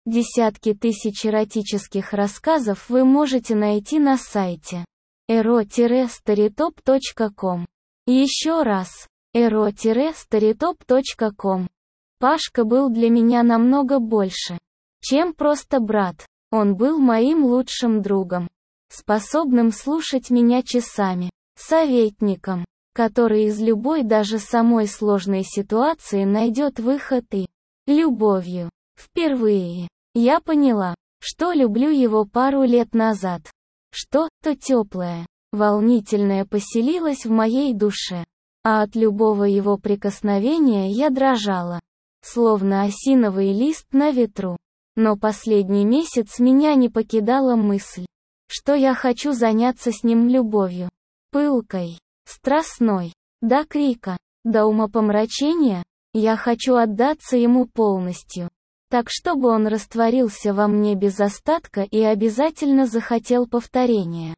Десятки тысяч эротических рассказов вы можете найти на сайте ero-storytop.com. Еще раз, ero-storytop.com. Пашка был для меня намного больше, чем просто брат. Он был моим лучшим другом, способным слушать меня часами, советником, который из любой даже самой сложной ситуации найдет выход, и любовью. Впервые я поняла, что люблю его пару лет назад. Что-то теплое, волнительное поселилось в моей душе, а от любого его прикосновения я дрожала, словно осиновый лист на ветру. Но последний месяц меня не покидала мысль, что я хочу заняться с ним любовью. Пылкой, страстной, до крика, до умопомрачения. Я хочу отдаться ему полностью, так чтобы он растворился во мне без остатка и обязательно захотел повторения.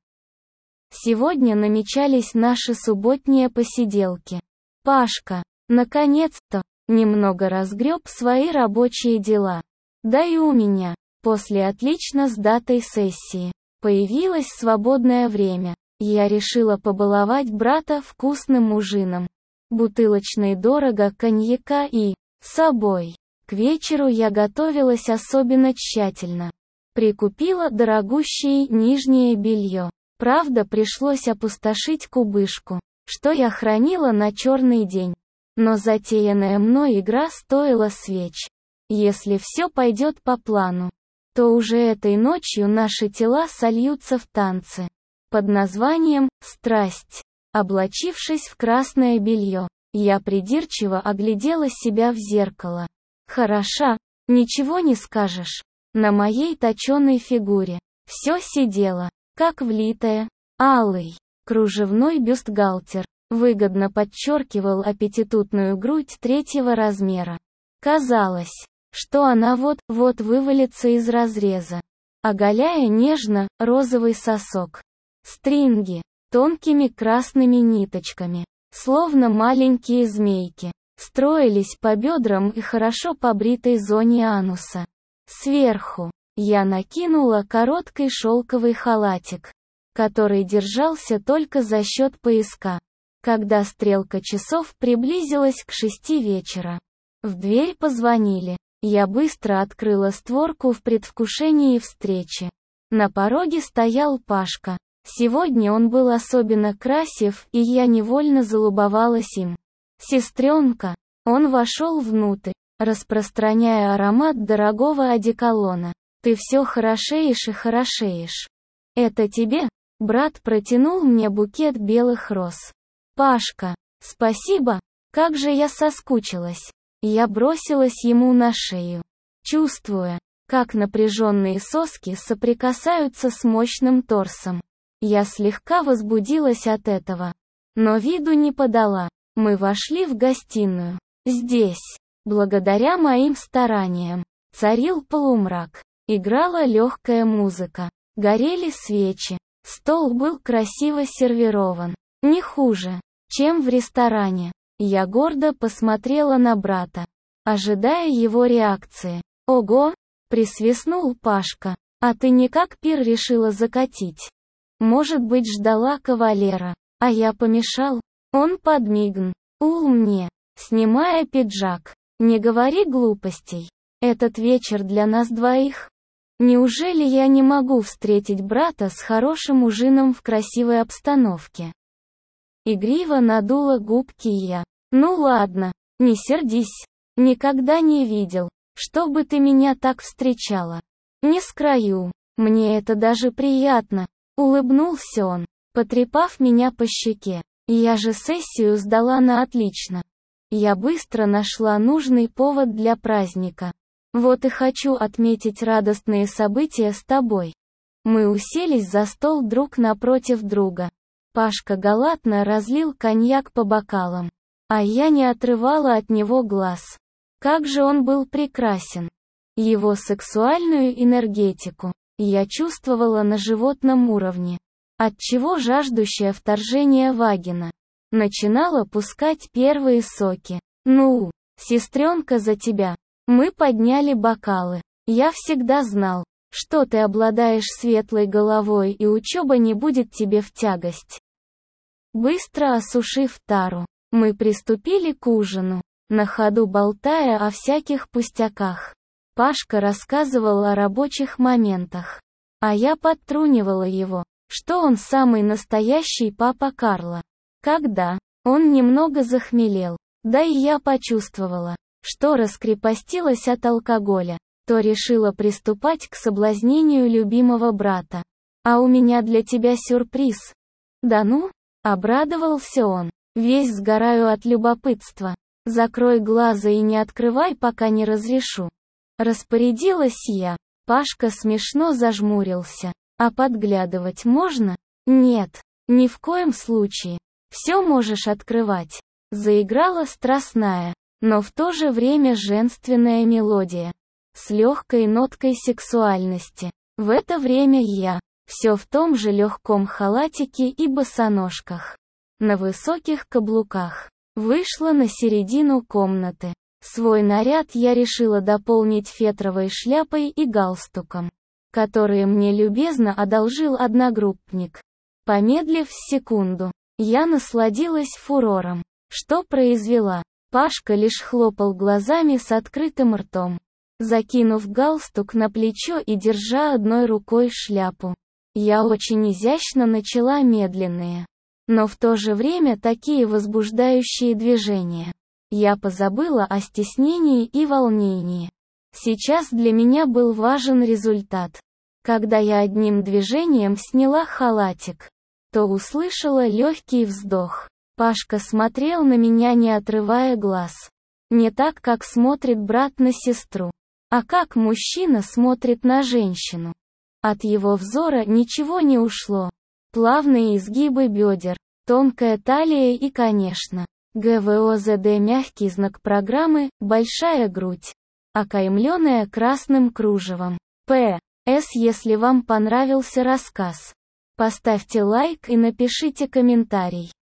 Сегодня намечались наши субботние посиделки. Пашка, наконец-то, немного разгреб свои рабочие дела. Да и у меня, после отлично сдатой сессии, появилось свободное время. Я решила побаловать брата вкусным ужином, бутылочной дорого коньяка и собой. К вечеру я готовилась особенно тщательно. Прикупила дорогущее нижнее белье. Правда, пришлось опустошить кубышку, что я хранила на черный день. Но затеянная мной игра стоила свеч. Если все пойдет по плану, то уже этой ночью наши тела сольются в танце под названием «Страсть». Облачившись в красное белье, я придирчиво оглядела себя в зеркало. Хороша, ничего не скажешь. На моей точеной фигуре все сидело, как влитое. Алый, кружевной бюстгальтер выгодно подчеркивал аппетитную грудь 3-го размера. Казалось, что она вот-вот вывалится из разреза, оголяя нежно розовый сосок. Стринги, тонкими красными ниточками, словно маленькие змейки, строились по бедрам и хорошо побритой зоне ануса. Сверху я накинула короткий шелковый халатик, который держался только за счет пояска. Когда стрелка часов приблизилась к 6 вечера, в дверь позвонили. Я быстро открыла створку в предвкушении встречи. На пороге стоял Пашка. Сегодня он был особенно красив, и я невольно залюбовалась им. «Сестренка!» Он вошел внутрь, распространяя аромат дорогого одеколона. «Ты все хорошеешь и хорошеешь». «Это тебе?» Брат протянул мне букет белых роз. «Пашка, спасибо, как же я соскучилась». Я бросилась ему на шею, чувствуя, как напряженные соски соприкасаются с мощным торсом. Я слегка возбудилась от этого, но виду не подала. Мы вошли в гостиную. Здесь, благодаря моим стараниям, царил полумрак. Играла легкая музыка, горели свечи. Стол был красиво сервирован, не хуже, чем в ресторане. Я гордо посмотрела на брата, ожидая его реакции. «Ого!» — присвистнул Пашка. «А ты никак пир решила закатить? Может быть, ждала кавалера, а я помешал?» Он подмигнул мне, снимая пиджак. «Не говори глупостей. Этот вечер для нас двоих. Неужели я не могу встретить брата с хорошим ужином в красивой обстановке?» Игриво надула губки я. «Ну ладно, не сердись. Никогда не видел, чтобы ты меня так встречала. Не скрою, мне это даже приятно», — улыбнулся он, потрепав меня по щеке. «Я же сессию сдала на отлично. Я быстро нашла нужный повод для праздника. Вот и хочу отметить радостные события с тобой». Мы уселись за стол друг напротив друга. Пашка галантно разлил коньяк по бокалам, а я не отрывала от него глаз. Как же он был прекрасен. Его сексуальную энергетику я чувствовала на животном уровне, отчего жаждущее вторжение вагина начинала пускать первые соки. «Ну, сестренка, за тебя!» Мы подняли бокалы. Я всегда знал, что ты обладаешь светлой головой и учеба не будет тебе в тягость. Быстро осушив тару, мы приступили к ужину, на ходу болтая о всяких пустяках. Пашка рассказывал о рабочих моментах, а я подтрунивала его, что он самый настоящий папа Карло. Когда он немного захмелел, да и я почувствовала, что раскрепостилась от алкоголя, то решила приступать к соблазнению любимого брата. «А у меня для тебя сюрприз». «Да ну?» — обрадовался он. «Весь сгораю от любопытства. Закрой глаза и не открывай, пока не разрешу». Распорядилась я. Пашка смешно зажмурился. «А подглядывать можно?» «Нет, ни в коем случае. Все можешь открывать». Заиграла страстная, но в то же время женственная мелодия, с легкой ноткой сексуальности. В это время я, все в том же легком халатике и босоножках, на высоких каблуках, вышла на середину комнаты. Свой наряд я решила дополнить фетровой шляпой и галстуком, которые мне любезно одолжил одногруппник. Помедлив секунду, я насладилась фурором, что произвела. Пашка лишь хлопал глазами с открытым ртом, закинув галстук на плечо и держа одной рукой шляпу. Я очень изящно начала медленные, но в то же время такие возбуждающие движения. Я позабыла о стеснении и волнении. Сейчас для меня был важен результат. Когда я одним движением сняла халатик, то услышала легкий вздох. Пашка смотрел на меня, не отрывая глаз. Не так, как смотрит брат на сестру, а как мужчина смотрит на женщину. От его взора ничего не ушло. Плавные изгибы бедер, тонкая талия и, конечно, ГВОЗД, мягкий знак программы, большая грудь, окаймленная красным кружевом. П.С. Если вам понравился рассказ, поставьте лайк и напишите комментарий.